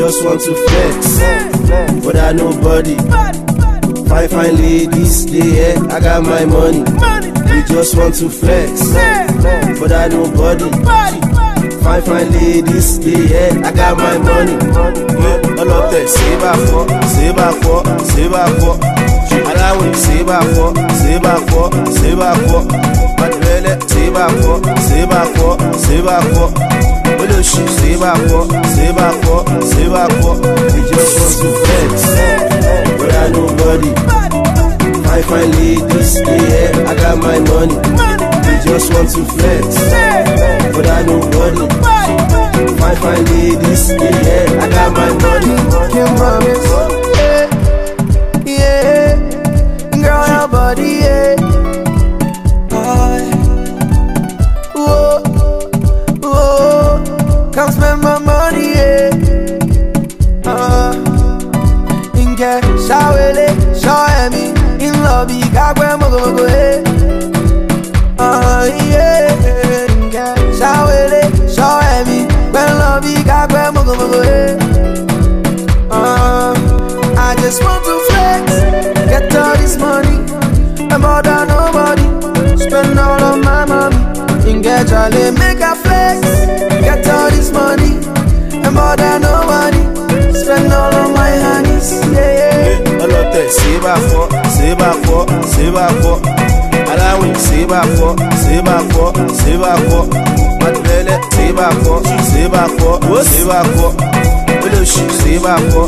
just want to flex, but I nobody. Fine ladies, they here, I got my money. We just want to flex, but I nobody. Fine ladies, they here, I got my money. All of that, save up for. Allow me, save up for. Madrele, save up for. Olushi, save up for. We just want to flex, but I nobody. Fine ladies, yeah, I got my money. We just want to flex, but I nobody. Fine ladies, yeah, I got my money. Can't promise, yeah, girl, your body, yeah. Come spend my money, yeah. Inke shawele, shawemi, in lobby, kakwe mogo, yeah. Yeah. Inke shawele, shawemi, when lobby, kakwe mogo, yeah. I just want to flex, get all this money, and more than nobody, spend all of my money. Inke jolly, make a flex, get all this money, and more than nobody, spend all of my honeys, yeah. All of that, save up for. Allow me, save up for. Madrele, save up for. Olushi, save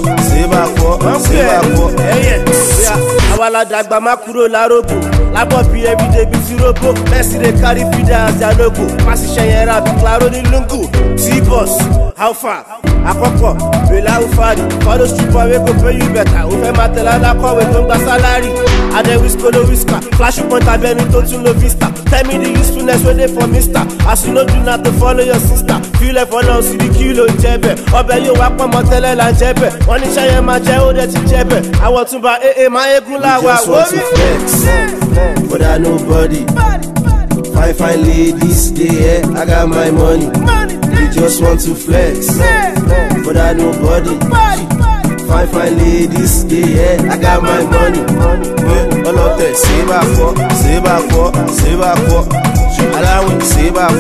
up for. Awala dagba makuro la robo. Labo bi everyday bi ti robo. Messi dey carry feeder as their logo. Pasi shenyera bi claro ni lungu. T-Boss, how far? Akoko, Bela Ufari. Follow stripper we go pay you better. Ufe matela la kwa we don't gba salary. Ade whisker no whisker. Flash point abeni to no vista. Tell me the usefulness when they for mister. As you know do not to follow your sister. Feel like for now see the kilo jebe. Obe yo wa pa motele la jebe. Wọ́n ní ṣeye ma jẹ o de ti jebe. Àwọn tún ba ma egun la wa. We just want to flex, but I nobody. Fine ladies, they here, I got my money. We just want to flex, but I nobody. Fine ladies, they here, I got my money. All of that, save up for. Allow me, save up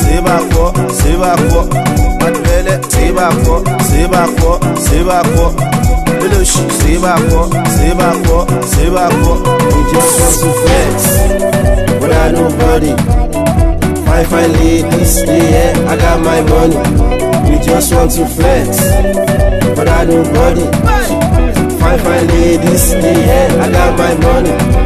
for. Madrele, save up for. Olushi, save up for. We just want to flex, but I nobody. Fine ladies, yeah, I got my money. We just want to flex, but I nobody. Fine ladies, yeah, I got my money.